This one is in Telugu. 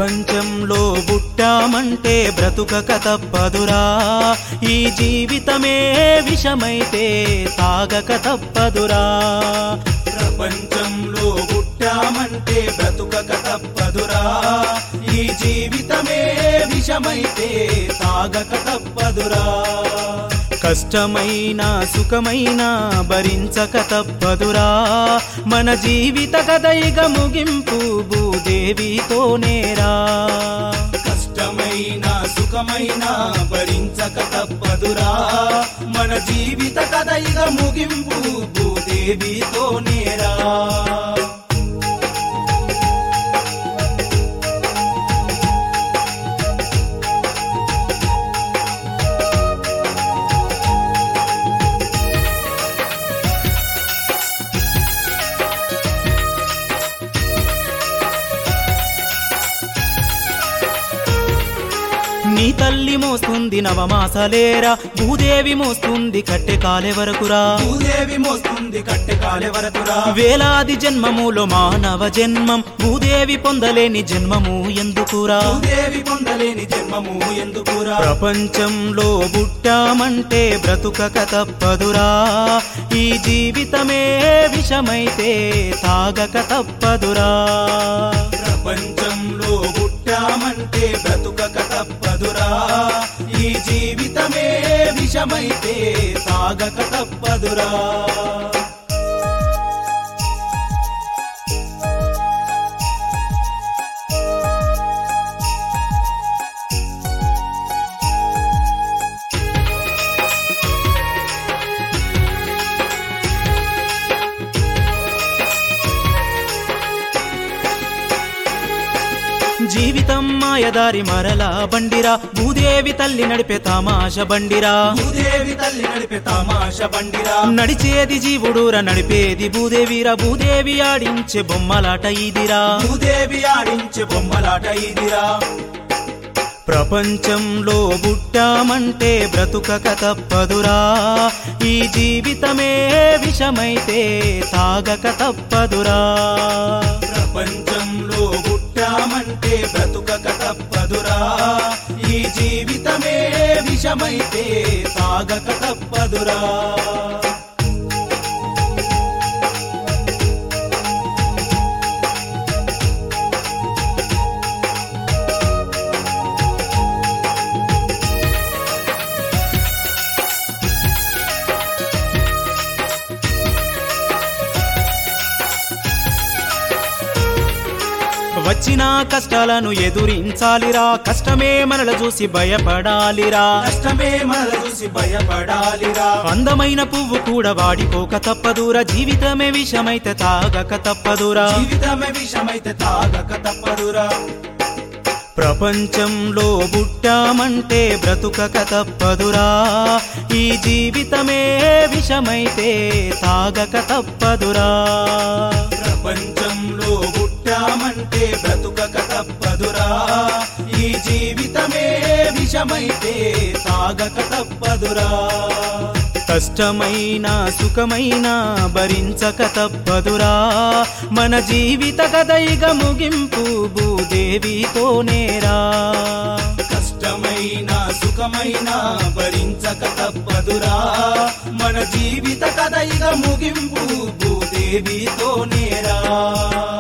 ప్రపంచంలో పుట్టామంటే బ్రతుకక తప్పదురా, ఈ జీవితమే విషమైతే తాగక తప్పదురా. ప్రపంచంలో పుట్టామంటే బ్రతుకక తప్పదురా, ఈ జీవితమే విషమైతే తాగక తప్పదురా. కష్టమైన సుఖమైన భరించక తప్పదురా, మన జీవిత కథయిక ముగింపు భూదేవితోనేరా. కష్టమైన సుఖమైన భరించక తప్పదురా, మన జీవిత కథయిక ముగింపు భూదేవితోనేరా. నీ తల్లి మోస్తుంది నవమాసలేరా, భూదేవి మోస్తుంది కట్టె కాలే వరకురా. భూదేవి మోస్తుంది కట్టె కాలే వరకురా. వేలాది జన్మములో మానవ జన్మం, భూదేవి పొందలేని జన్మము ఎందుకురా. భూదేవి పొందలేని జన్మము ఎందుకురా. ప్రపంచంలో పుట్టామంటే బ్రతుకక తప్పదురా, ఈ జీవితమే విషమైతే తాగక తప్పదురా. ప్రపంచంలో పుట్టామంటే బ్రతుకక తప్పదురా, ఈ జీవితమే విషమైతే తాగక తప్పదురా. జీవితం మాయదారి మరలా బండిరా, భూదేవి తల్లి నడిపే తమాష బండిరా. భూదేవి తల్లి నడిపే తమాష బండిరా. నడిచేది జీవుడురా, నడిపేది భూదేవిరా. భూదేవి ఆడించే బొమ్మలాట ఇదిరా. భూదేవి ఆడించే బొమ్మలాట ఇదిరా. ప్రపంచంలో పుట్టామంటే బ్రతుకక తప్పదురా, ఈ జీవితమే విషమైతే తాగక తప్పదురా. ప్రపంచంలో పుట్టామంటే బ్రతుకక తప్పదురా, ఈ జీవితమే విషమైతే తాగక తప్పదురా. వచ్చిన కష్టాలను ఎదురించాలిరా, కష్టమే మనల చూసి భయపడాలిరా. కష్టమే మనల చూసి భయపడాలిరా. అందమైన పువ్వు కూడా వాడిపోక తప్పదురా, జీవితమే విషమైతే తాగక తప్పదురా. జీవితమే విషమైతే తాగక తప్పదురా. ప్రపంచంలో పుట్టామంటే బ్రతుకక తప్పదురా, ఈ జీవితమే విషమైతే తాగక తప్పదురా. ప్రపంచంలో పుట్టామంటే బ్రతుకక తప్పదురా, ఈ జీవితమే విషమైతే తాగక తప్పదురా. కష్టమైన సుఖమైన భరించక తప్పదురా, మన జీవిత కథయిక ముగింపు భూదేవితోనేరా. కష్టమైన సుఖమైన భరించక తప్పదురా, మన జీవిత కథయిక ముగింపు భూదేవితోనేరా.